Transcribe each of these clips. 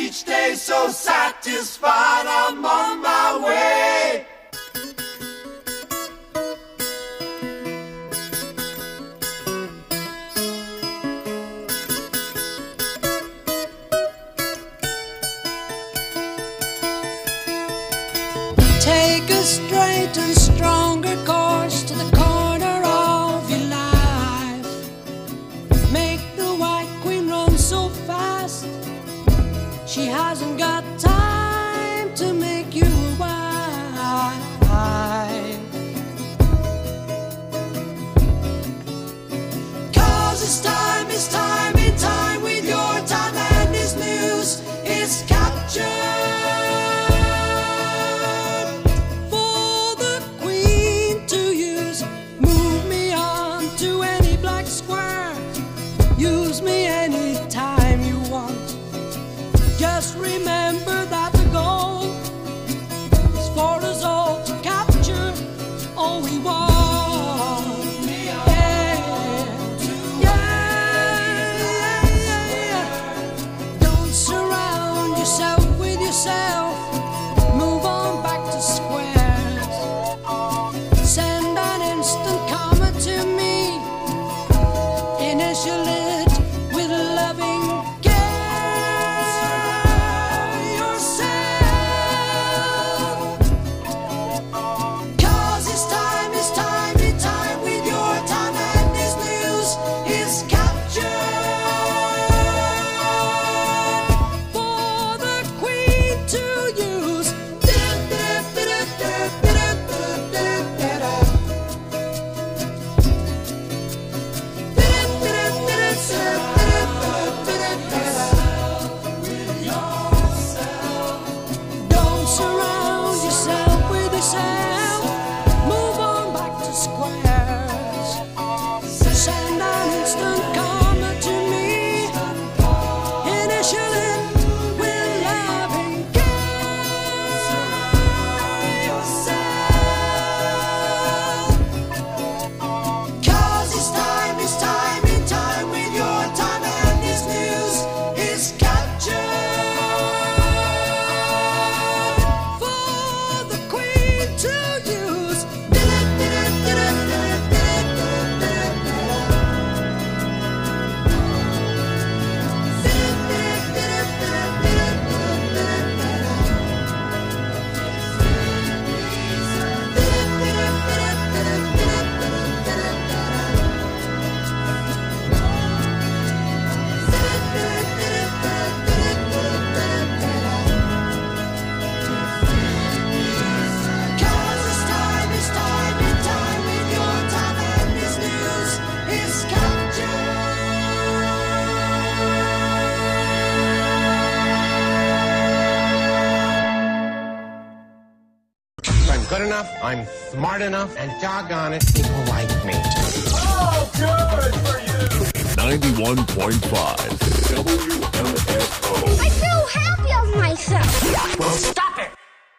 each day so satisfied I'm on my way. Take a straight and stronger course to the corner of your life. Make the White Queen run so fast she hasn't got time to make you a wife. 'Cause it's time in time with your time, and this news is captured. Use me anytime you want. Just remember that the goal is for us all to capture all we want. Don't surround yourself with yourself. Move on back to squares. Send an instant comment to me. Initial it with loving care yourself. 'Cause it's time in time with your time, and this news is captured for the Queen to use. Don't surround yourself with yourself. Move on back to squares. Send an instant comment to me. Initial it with loving care yourself. 'Cause it's time in time with your time, and this news is captured for the Queen to use. I'm good enough, I'm smart enough, and doggone it, people like me. Oh, good for you. 91.5 WMFO. I feel happy of myself. Well, stop it.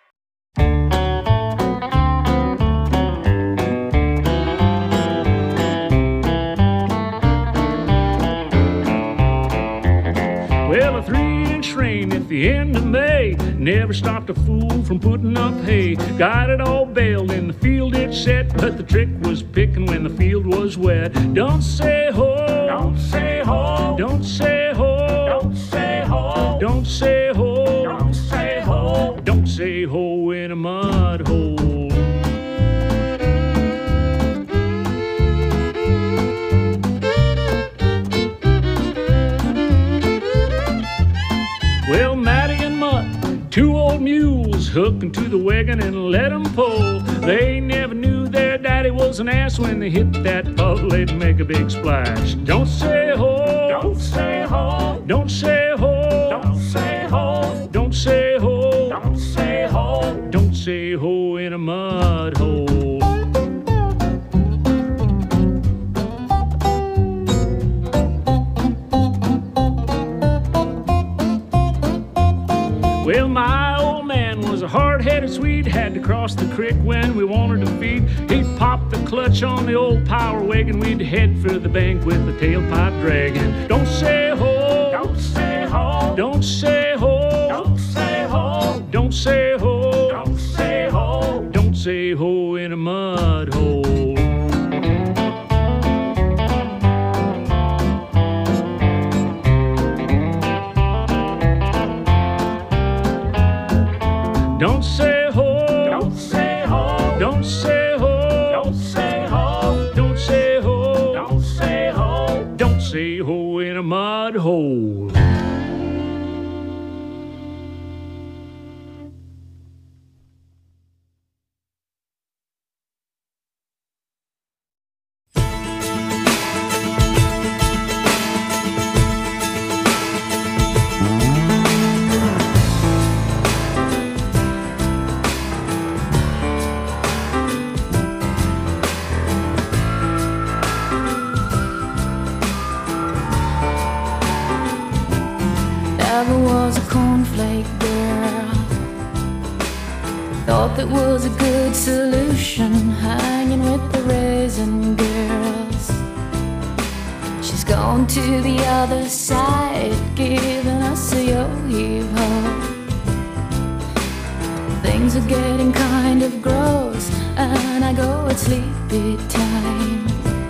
Well, a 3-inch rain at the end of May never stopped a fool from putting up hay. Got it all baled in the field it set, but the trick was picking when the field was wet. Don't say ho, don't say ho, don't say ho, don't say ho, don't say ho, don't say ho, don't say ho in a mud hole. Well, Matty and Mutt, 2 old mules, hooking to the wagon and let 'em pull. They never knew their daddy was an ass. When they hit that puddle, they'd make a big splash. Don't say ho, don't say ho, don't say ho, don't say ho, don't say ho, don't say ho, don't say ho in a mud hole. Well, my old man was a hard-headed Swede, had to cross the creek when we wanted to feed. He'd pop the clutch on the old power wagon, we'd head for the bank with the tailpipe dragging. Don't say ho, don't say ho, don't say ho, Don't say ho, don't say ho, don't say ho in a mud hole. Don't say ho, don't say ho, don't say ho, don't say ho, don't say ho, don't say ho, don't say ho in a mud hole. Never was a cornflake girl. Thought that was a good solution, hanging with the raisin girls. She's gone to the other side, giving us a yo-heave-ho. Things are getting kind of gross, and I go at sleepy time.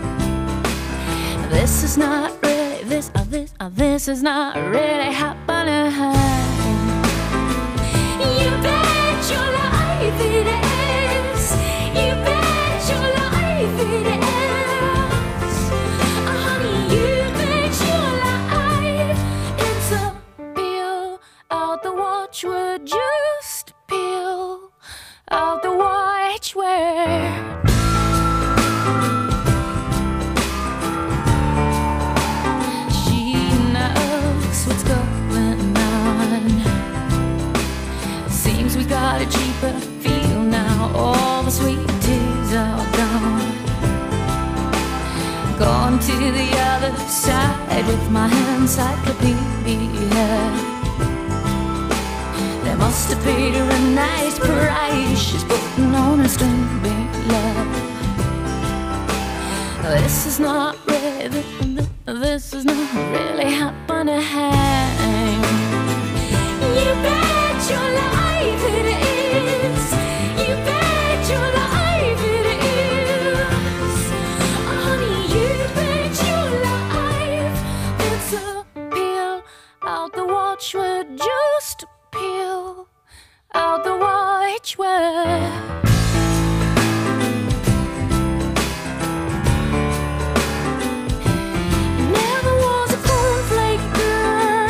This is not really, this is not really happening. You bet your life it is. You bet your life it is. Honey, you bet your life it's a peel out the watchword. Just peel out the watchword. What's going on? Seems we got a cheaper feel now. All the sweet teas are gone. Gone to the other side with my encyclopedia. They must have paid her a nice price. She's putting on her string love. This is not really, this is not really happening. You bet your life it is. You bet your life it is. Honey, you bet your life it's a peel out the watchword. Just peel out the watchword. Never was a cornflake girl.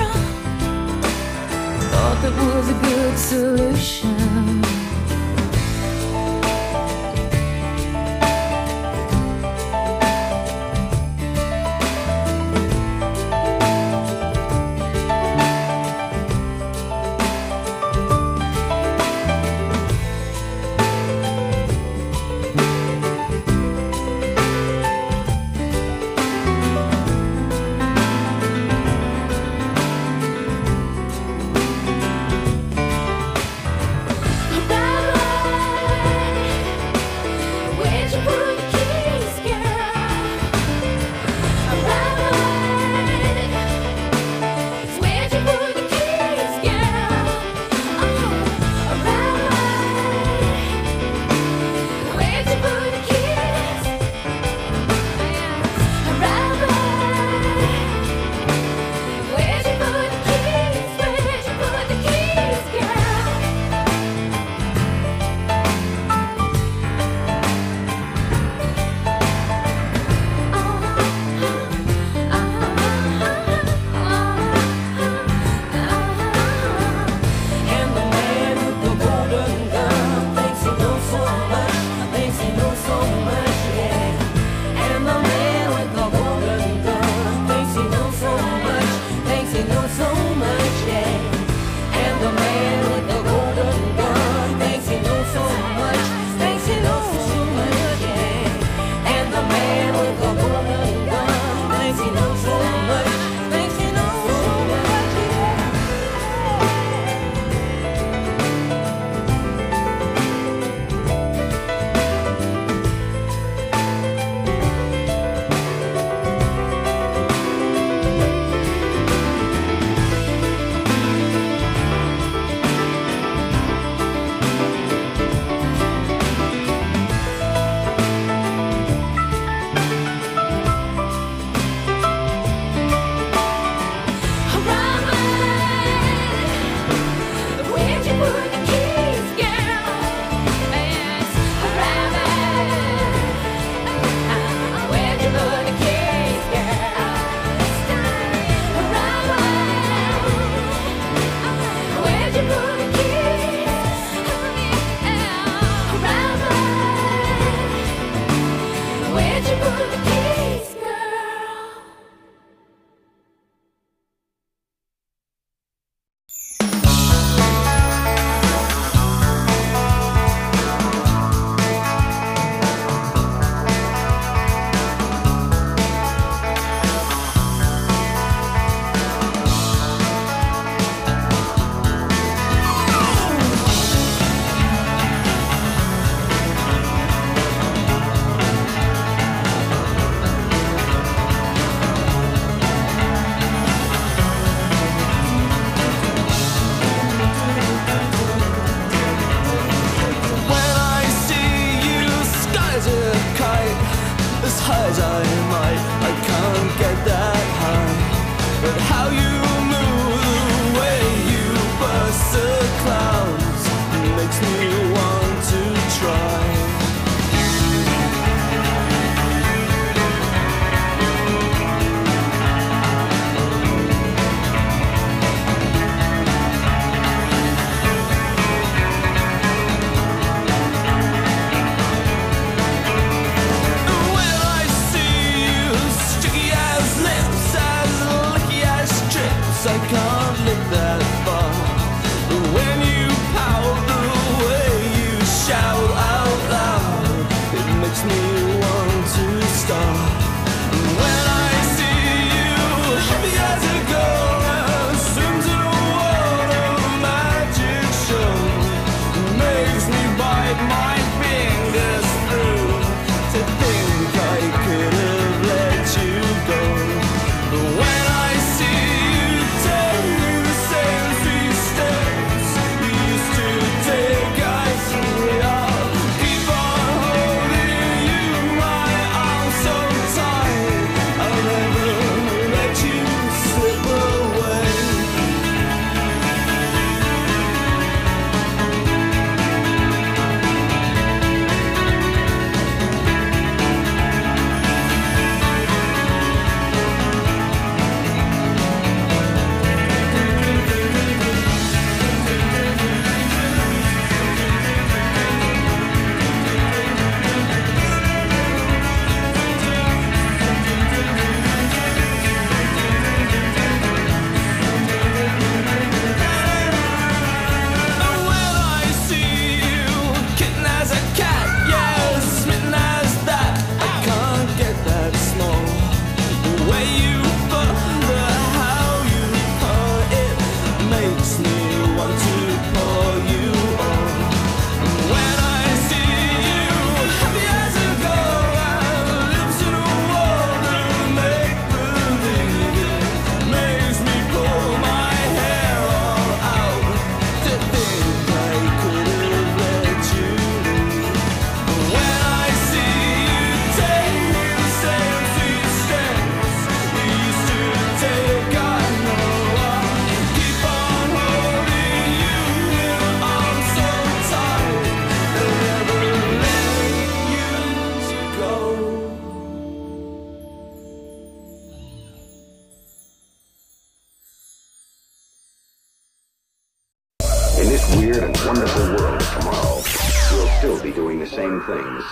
weird and wonderful world of tomorrow, we'll still be doing the same things.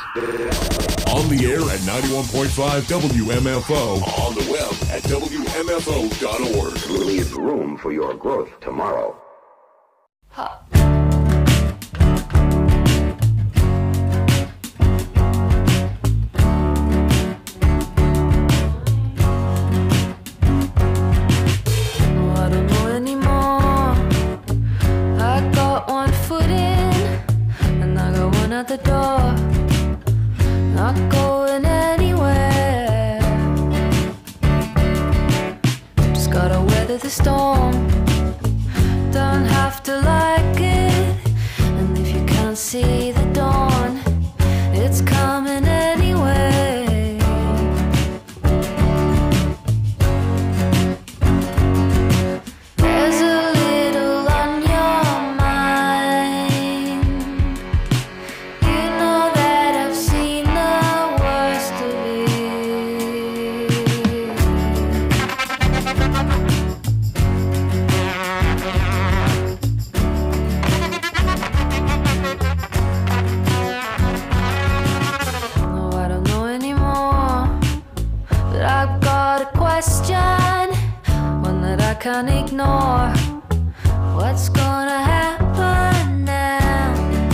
On the air at 91.5 WMFO. On the web at WMFO.org. We'll leave room for your growth tomorrow. The door, not going anywhere. Just gotta weather the storm. Don't have to like it, and if you can't see the dawn, it's coming anyway. There's a little on your mind. Can't ignore. What's What's gonna happen now?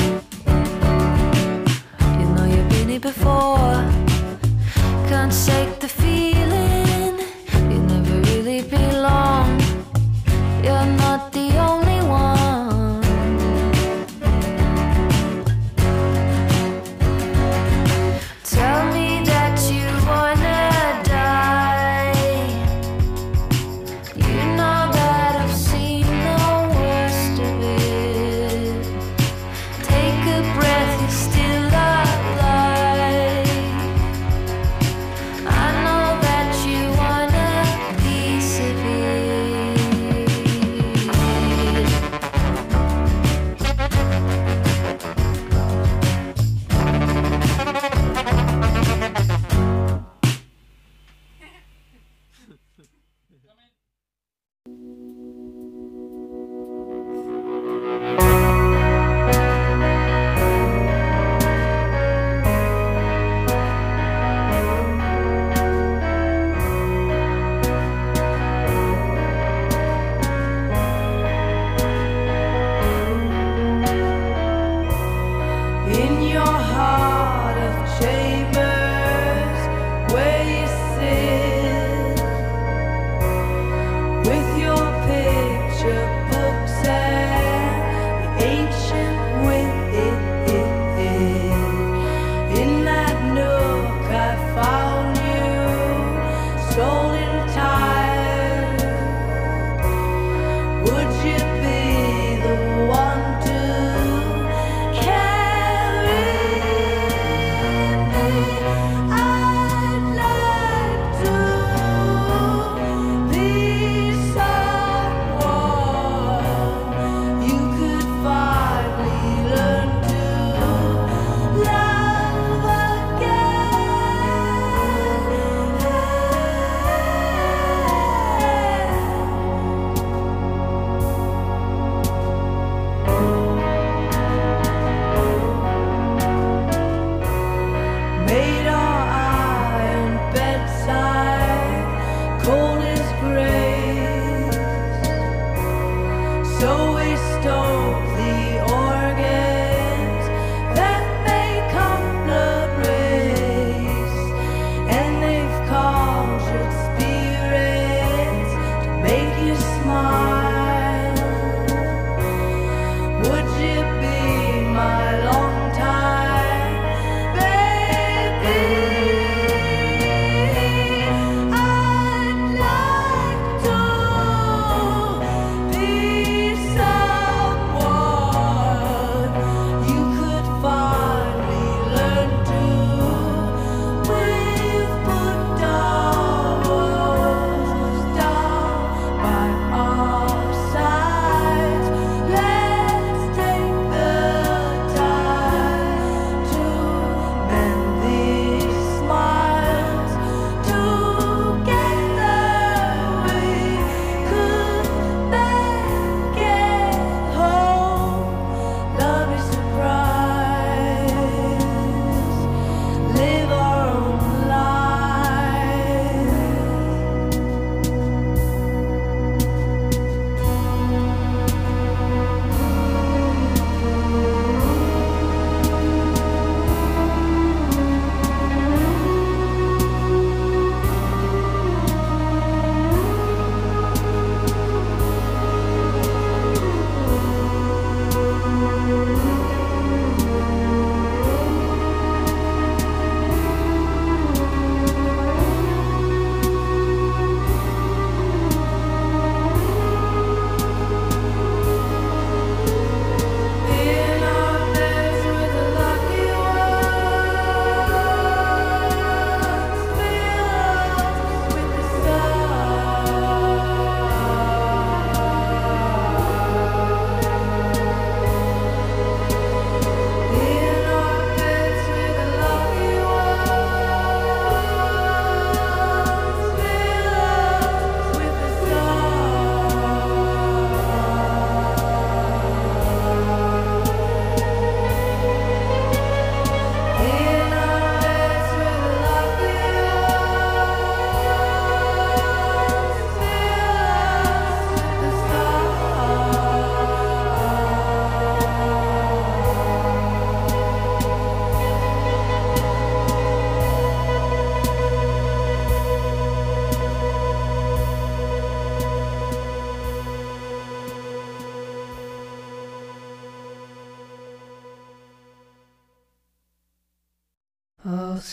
You know you've been here before. Can't shake the feeling. You never really belong. You're not the only one. Tell me that you wanna die. You know that I've seen the worst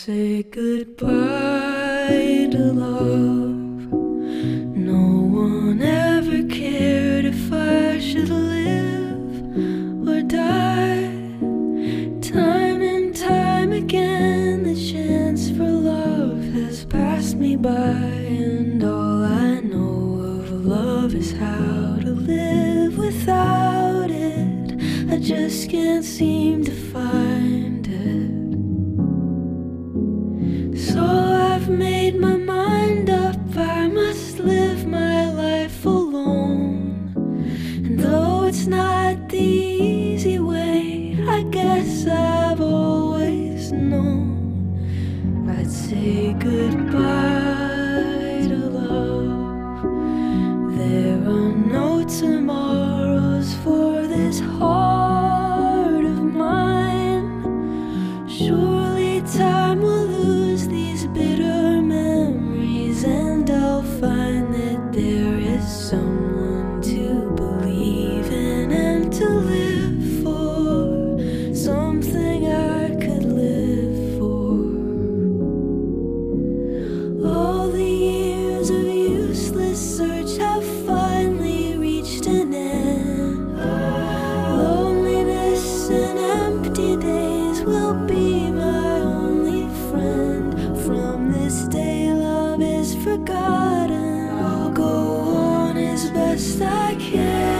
say goodbye to love. No one ever cared if I should live or die. Time and time again, the chance for love has passed me by, and all I know of love is how to live without it. I just can't seem to find it. So I've made my mind up, I must live my life alone. And though it's not the easy way, I guess I've always known I'd say goodbye to love. There are no tomorrows for this heart of mine. Surely time will lose these bitter memories, and I'll find that there is someone to believe in and to live for, something I could live for. All the years of useless search have finally reached an end. Loneliness and empty days will be my only friend. From this day love is forgotten, I'll go on as best I can.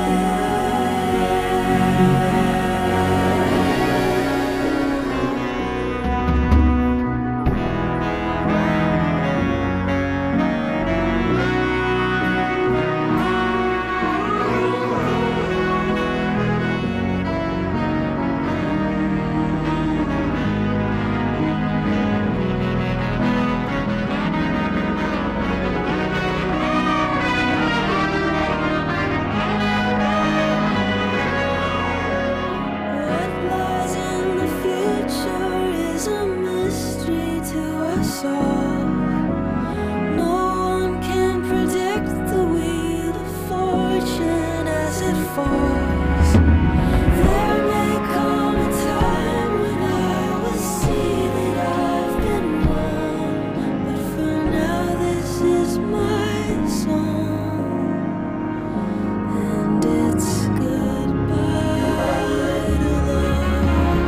What lies in the future is a mystery to us all. No one can predict the wheel of fortune as it falls. There may come a time when I will see that I've been wrong, but for now this is my song, and it's goodbye to love.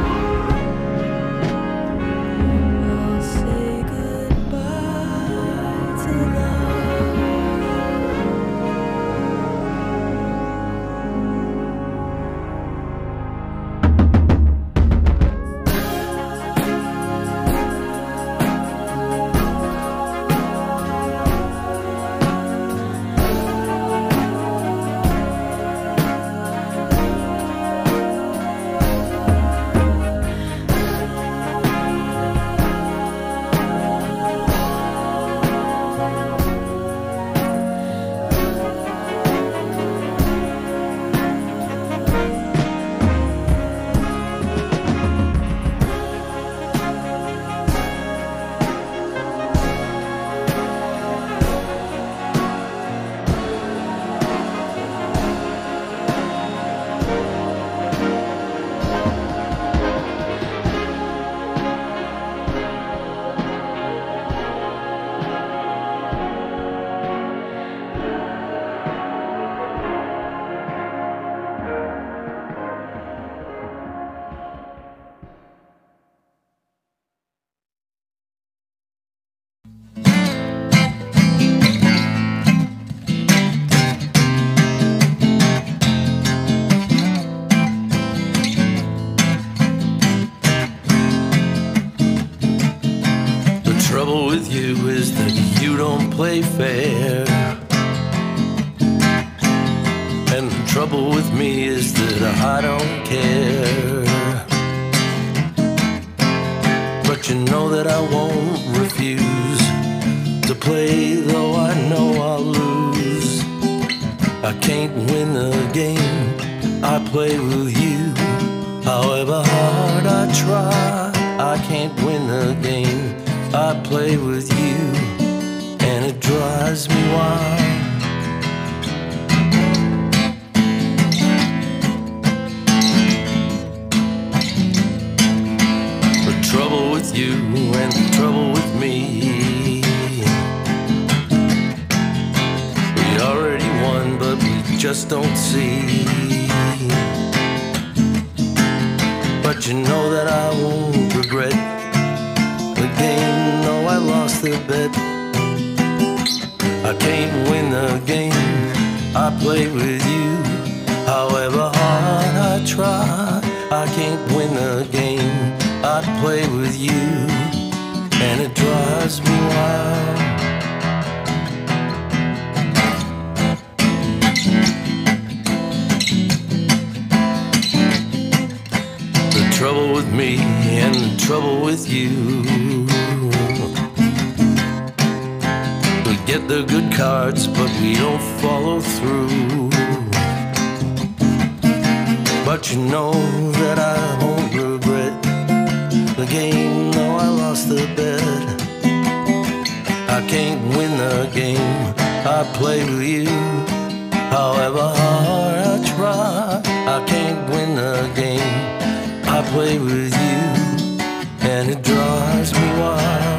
I'll say goodbye to love. The trouble with you is that you don't play fair, and the trouble with me is that I don't care. But you know that I won't refuse to play, though I know I'll lose. I can't win the game I play with you. However hard I try, I can't win the game I play with you, and it drives me wild. The trouble with you and just don't see. But you know that I won't regret the game, no, I lost the bet. I can't win the game I play with you. However hard I try, I can't win the game I play with you, and it drives me wild. The trouble with me and the trouble with you, we get the good cards, but we don't follow through. But you know that I won't regret the game, though I lost the bet. I can't win the game I play with you. However hard I try, I can't win the game I play with you, and it drives me wild.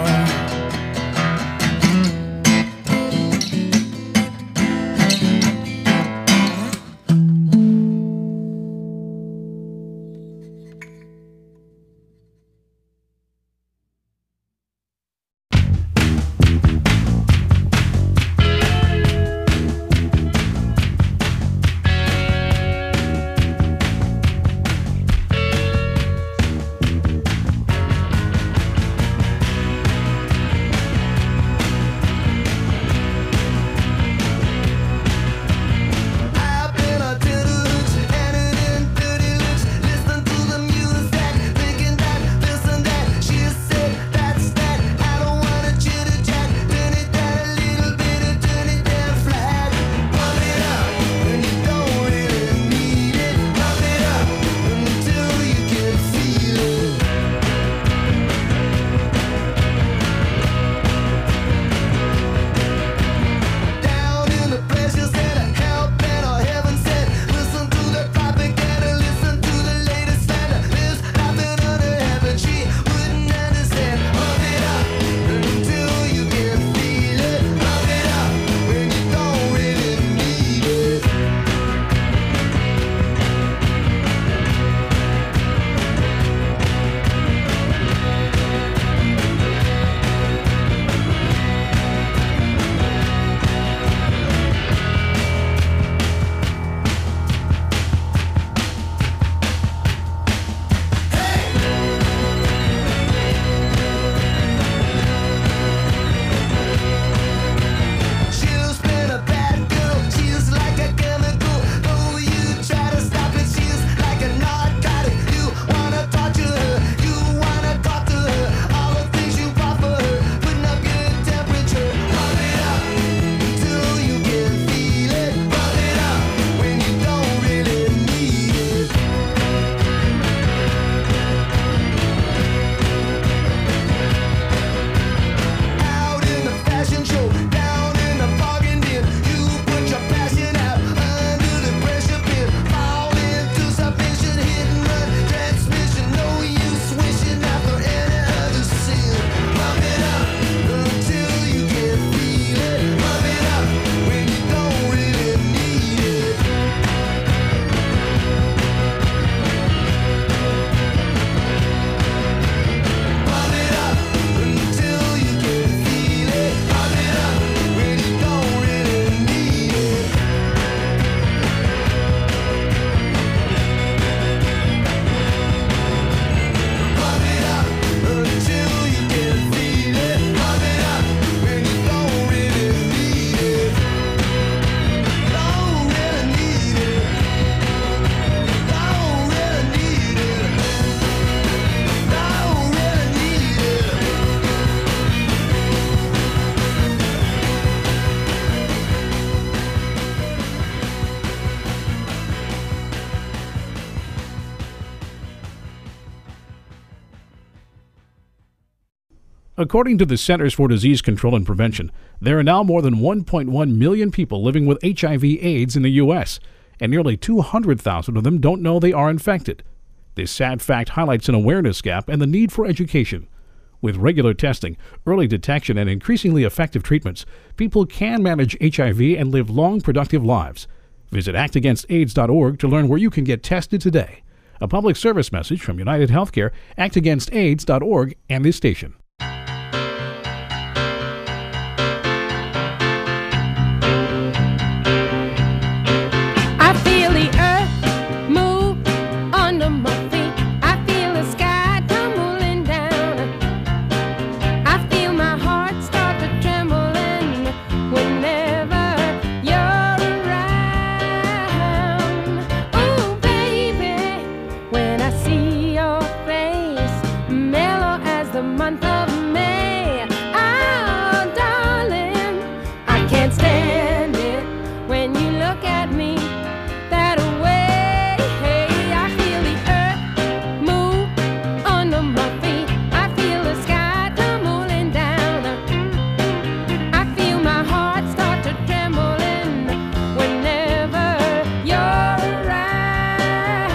According to the Centers for Disease Control and Prevention, there are now more than 1.1 million people living with HIV/AIDS in the U.S., and nearly 200,000 of them don't know they are infected. This sad fact highlights an awareness gap and the need for education. With regular testing, early detection, and increasingly effective treatments, people can manage HIV and live long, productive lives. Visit actagainstaids.org to learn where you can get tested today. A public service message from United Healthcare, actagainstaids.org, and this station. I feel the earth move under my feet. I feel the sky tumbling down. I feel my heart start to trembling whenever you're around. Oh, baby, when I see your face, mellow as the month of May. Oh, darling, I can't stand it when you look at me that way. I feel the earth move under my feet. I feel the sky tumbling down. I feel my heart start to trembling whenever you're around.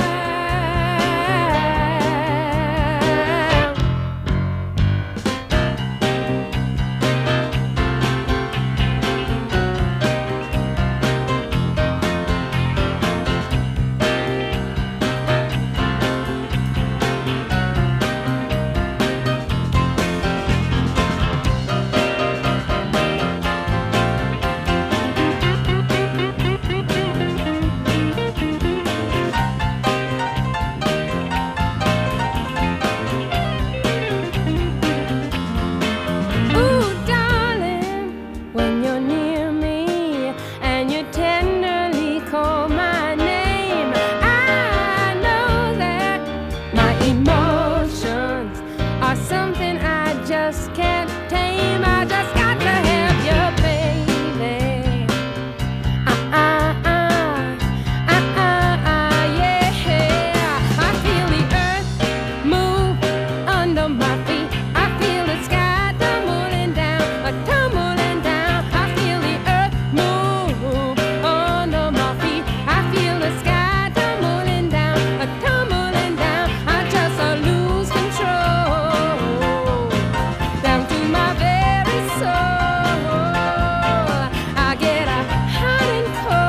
Ooh, darling, when you're near me and you tenderly call my name, I know that my emotions are something I just can't tame. I just got to have you, baby. Yeah. I feel the earth move under my feet. I feel the sky tumbling down, tumbling down. I feel the earth move under my feet. I feel the sky tumbling down, tumbling down. I just lose control down to my very soul. I get hot and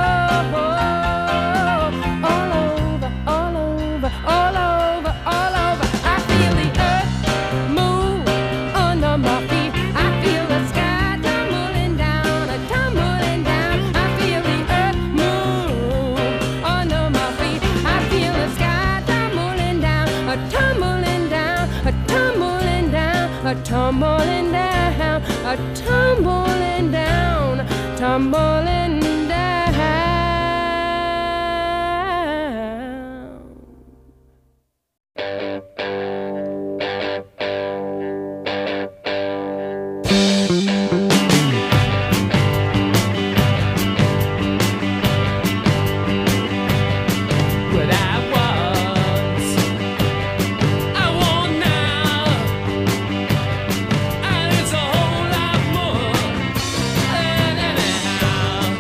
cold all over, all over, all over, all over. I feel the earth move under my feet. I feel the sky tumbling down, tumbling down. I feel the earth move under my feet. I feel the sky tumbling down, tumbling down, tumbling down, tumbling down, tumbling down, tumbling down. What I was, I want now, and it's a whole lot more. Anyhow,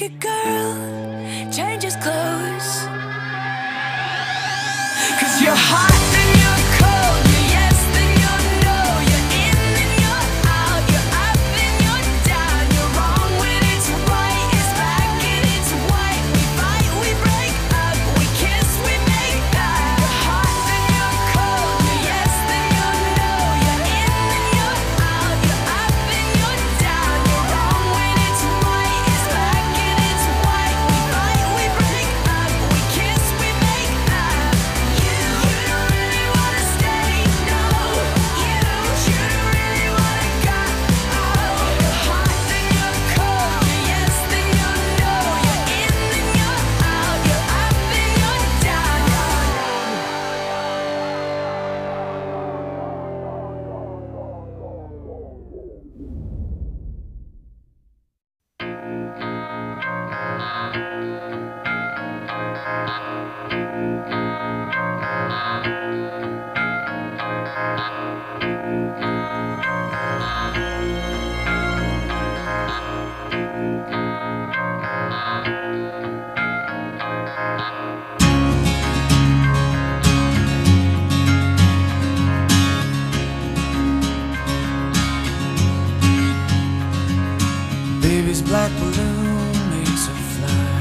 naked girl changes clothes. 'Cause you're hot and you're cold, you're yes then you're no, you're in and you're out, you're up and you're down, you're wrong when it's right, it's black and it's white, we fight, we break up, we kiss, we make up. You're hot and you're cold, you're yes then you're no, you're in and you're out, you're up and you're down, you're wrong when it's right, it's black and it's white, we fight, we break up, we kiss, we make up. You don't really wanna stay, no. You don't really wanna go. You're hot then you're cold, you're yes then you're no, you're in then you're out, you're up and you're down. Baby's black balloon makes her fly.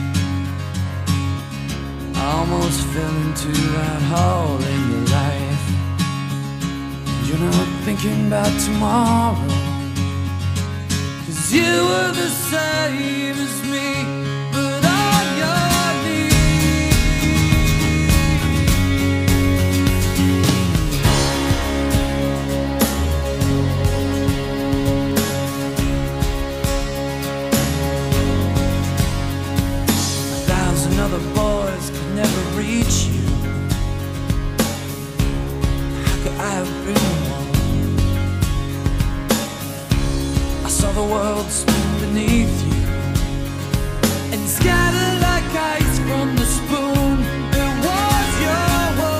I almost fell into that hole in your life. You're not thinking about tomorrow, 'cause you were the same as me, but on your knees. 1,000 other boys could never reach you. How could I have been one? I saw the world spin beneath you and scatter like ice from the spoon. It was your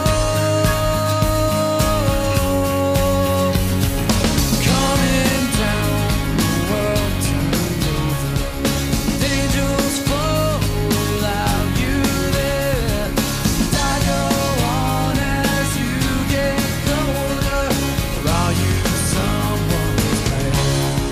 world coming down. The world turned over. Angels fall without you there. And I go on as you get colder. Or are you someone's player?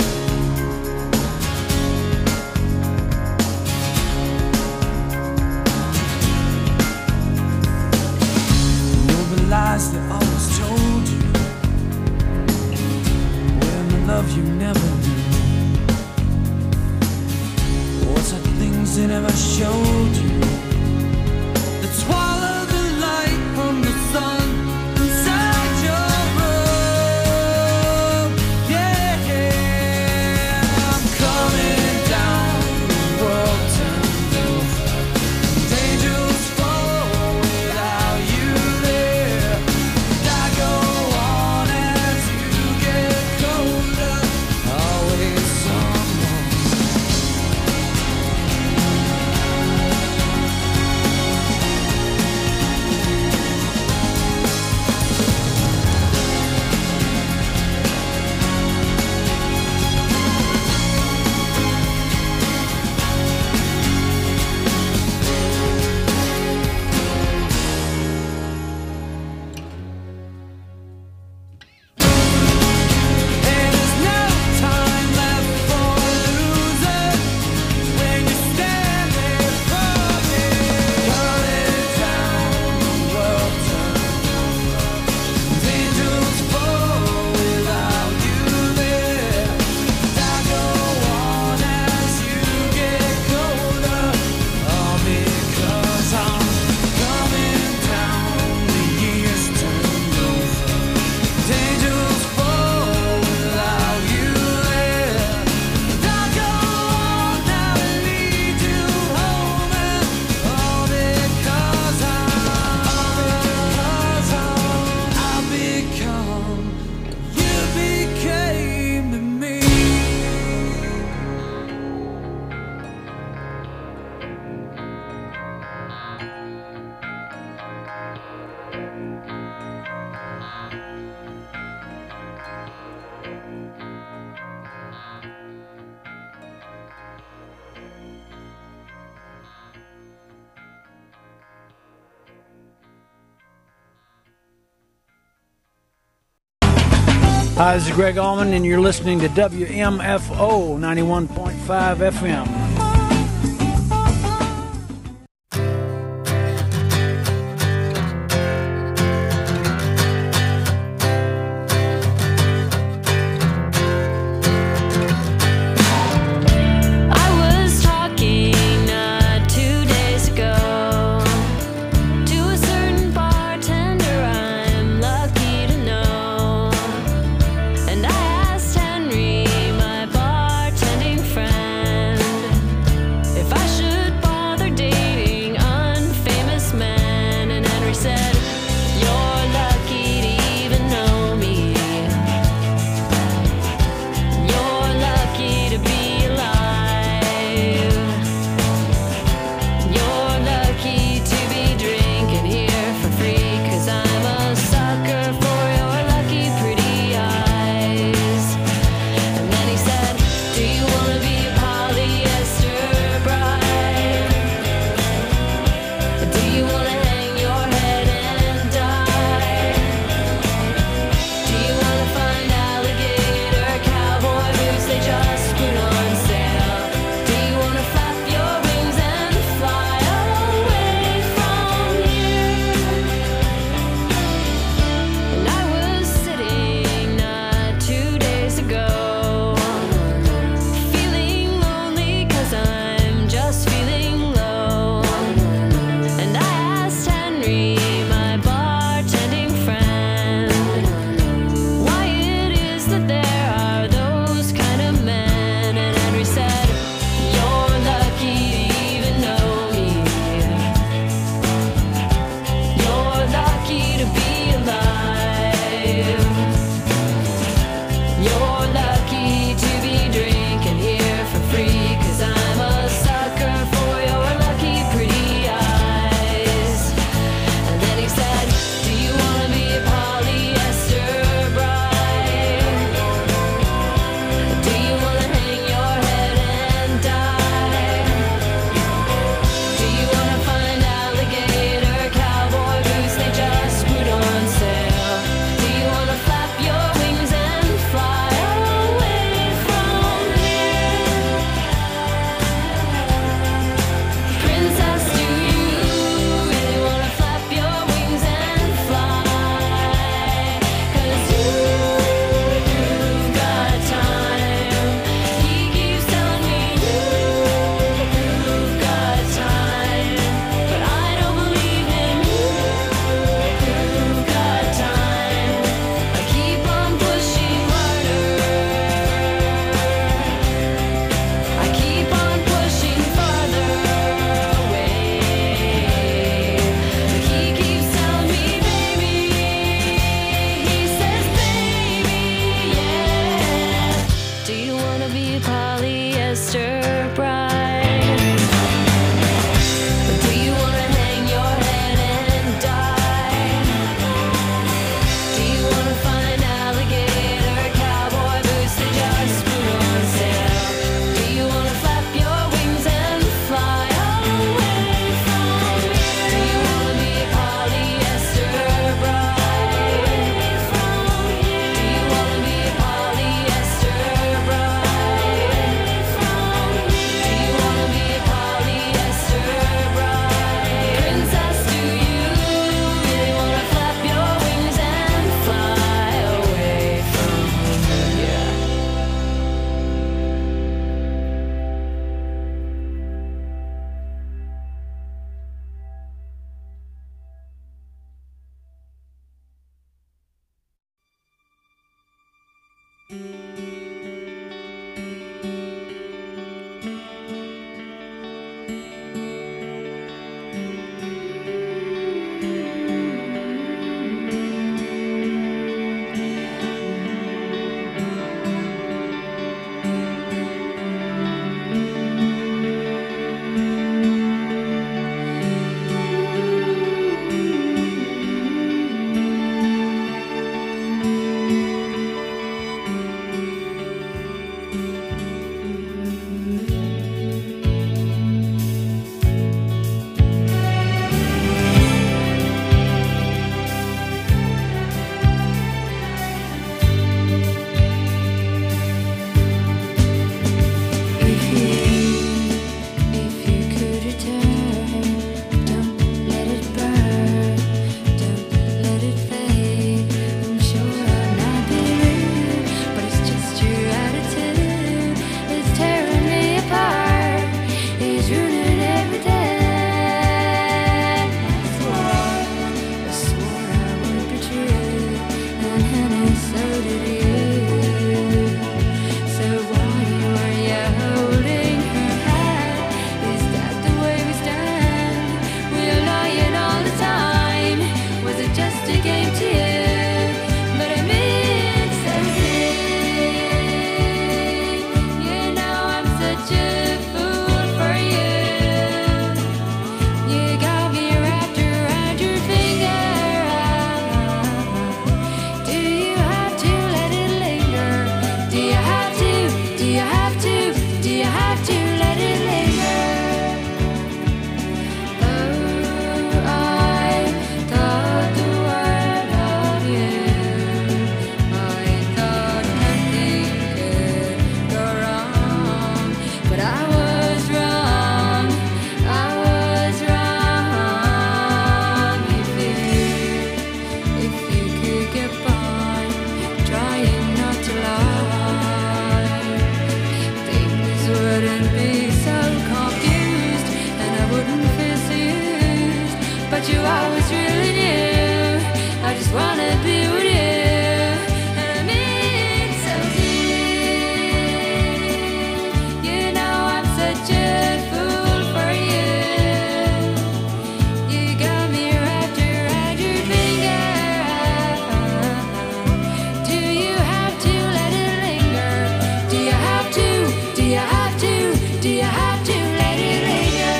The lies they always told you, when the love you never knew. What's the things they never showed you that swallow the light from the sun inside your room? Yeah, I'm coming down. The world turned over. Angels fall without you there. And I go on as you get colder. Always someone. Hi, this is Greg Allman, and you're listening to WMFO 91.5 FM. what you always really do. I just wanna be with you. And I mean so deep. You know I'm such a fool for you. You got me wrapped around your finger. Do you have to let it linger? Do you have to? Do you have to? Do you have to let it linger?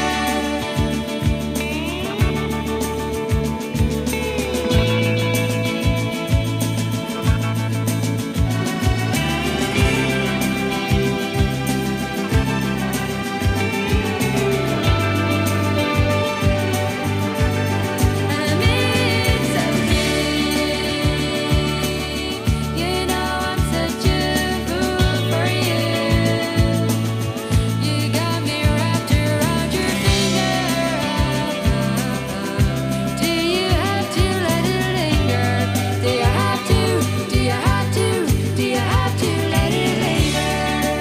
You know I'm such a fool for you. You got me wrapped around your finger. Do you have to let it linger? Do you have to? Do you have to? Do you have to let it linger?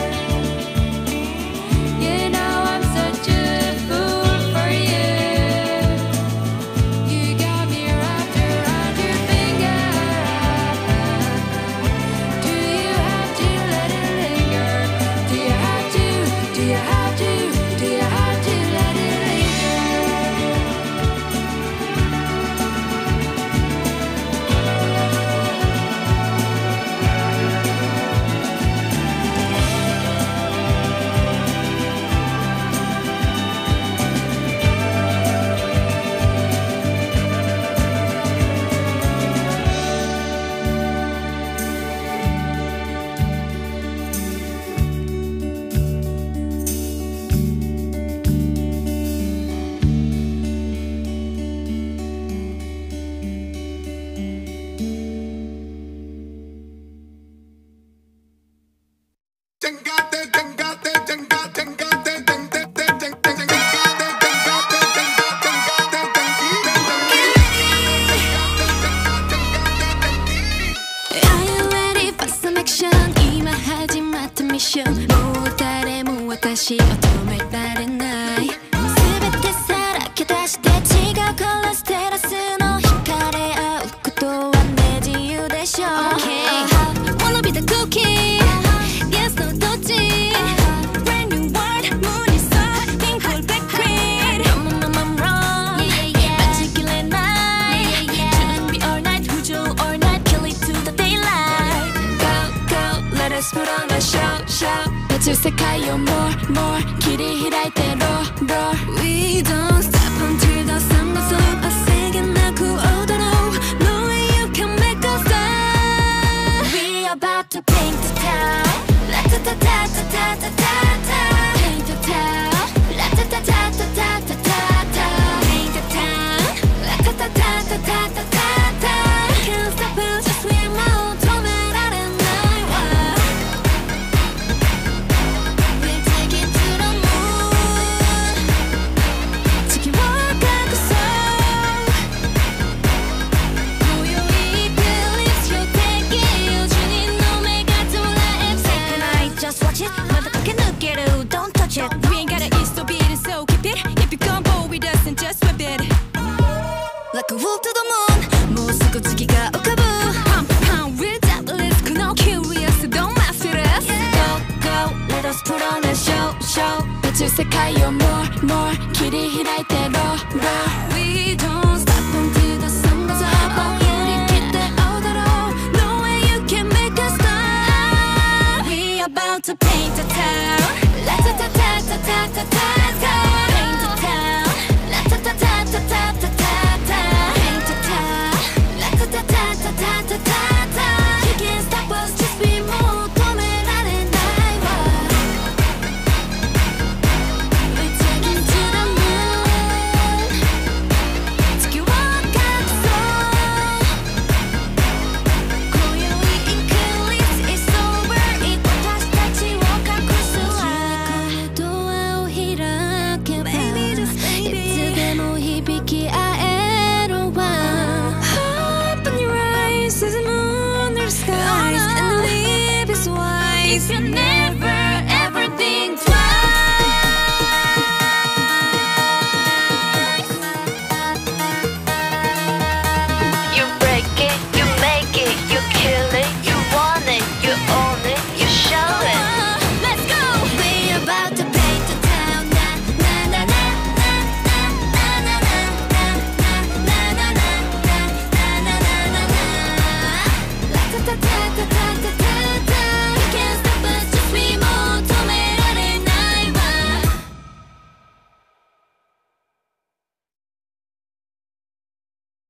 You know I'm such a fool for you. You got me wrapped around your finger. Do you have to let it linger? Do you have to? Do you have to? Do you have to let it linger? Are you ready for some action? 今始まったミッション。もう誰も私を止められない。全てさらけ出して違うカラーステラスの惹かれ合うことはね自由でしょう。Wanna be the cookie? Yes, no どっち Brand new world 無理さ Pink hole black queen I'm wrong 待ちきれない準備 all night 浮上 all night Kill it to the daylight Go, go, let us put on a show, show 宇宙世界を more, more 切り開いて roar, roar We don't stop until the sun goes up 焦げなく踊ろう No way you can make us stop We about to paint the town La ta ta ta ta ta ta ta ta Paint the town La ta ta ta ta ta ta ta ta Paint the town La ta ta ta ta ta ta ta ta Can't stop us just we more 止められないわ We'll take it to the moon 地球を隠そう今宵 Believe you'll take it 主人の目が捉え Second night just watch it まだ駆け抜ける Don't touch it We ain't gotta eat so beat it so keep it If you come bold with us and just whip it Like a wolf to the moon もうすぐ月が浮かぶ Pump, pump, without risk No curious, don't mess with us Go, go, let us put on a show, show 宇宙世界を more, more 切り開いて roar, roar We don't stop until the sun goes up 振り切って踊ろう No way you can make us stop We about to paint the town La ta ta ta ta ta ta ta ta Paint the town La ta ta ta ta ta ta ta ta Paint the town La ta ta ta ta ta ta ta ta You can't stop us just be more 止められないわ We take it to the moon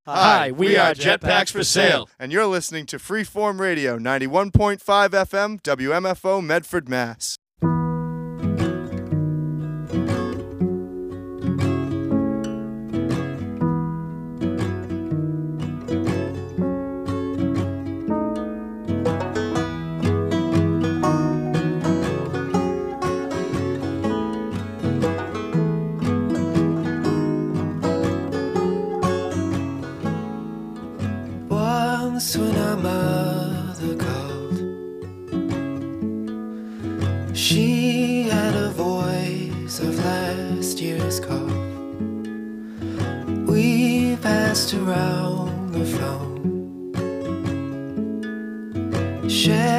Hi, we are Jetpacks for Sale. And you're listening to Freeform Radio, 91.5 FM, WMFO, Medford, Mass. Once when our mother called, she had a voice of last year's call. We passed around the phone, shared